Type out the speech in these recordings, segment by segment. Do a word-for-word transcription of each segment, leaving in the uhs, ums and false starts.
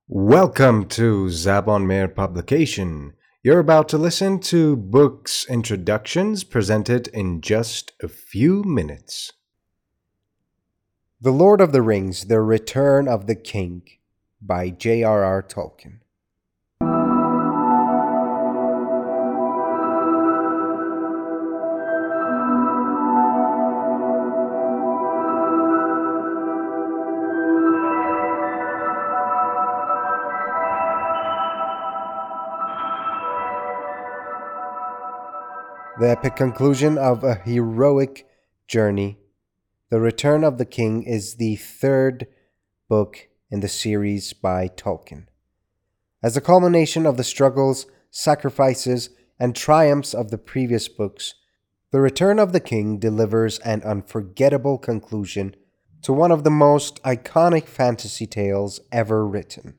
Welcome to Zabon Meir Publication. You're about to listen to books introductions presented in just a few minutes. The Lord of the Rings: The Return of the King by J R R. Tolkien. The epic conclusion of a heroic journey, The Return of the King is the third book in the series by Tolkien. As a culmination of the struggles, sacrifices, and triumphs of the previous books, The Return of the King delivers an unforgettable conclusion to one of the most iconic fantasy tales ever written.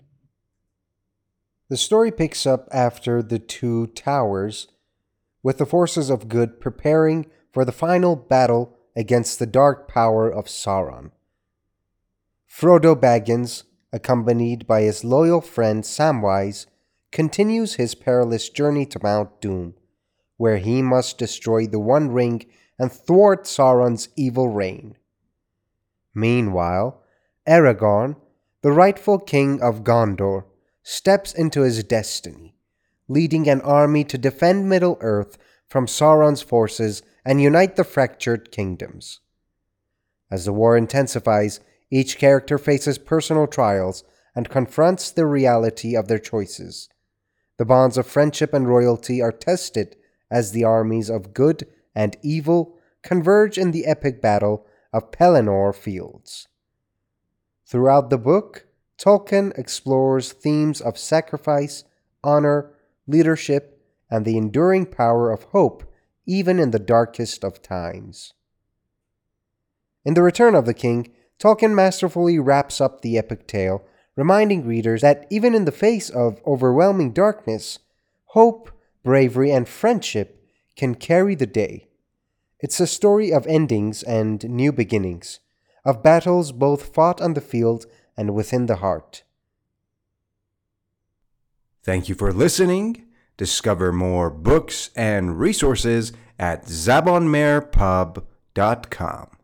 The story picks up after the Two Towers, with the forces of good preparing for the final battle against the dark power of Sauron. Frodo Baggins, accompanied by his loyal friend Samwise, continues his perilous journey to Mount Doom, where he must destroy the One Ring and thwart Sauron's evil reign. Meanwhile, Aragorn, the rightful king of Gondor, steps into his destiny, leading an army to defend Middle-earth from Sauron's forces and unite the fractured kingdoms. As the war intensifies, each character faces personal trials and confronts the reality of their choices. The bonds of friendship and loyalty are tested as the armies of good and evil converge in the epic battle of Pelennor Fields. Throughout the book, Tolkien explores themes of sacrifice, honor, leadership, and the enduring power of hope even in the darkest of times. In The Return of the King, Tolkien masterfully wraps up the epic tale, reminding readers that even in the face of overwhelming darkness, hope, bravery, and friendship can carry the day. It's a story of endings and new beginnings, of battles both fought on the field and within the heart. Thank you for listening. Discover more books and resources at zabon meir pub dot com.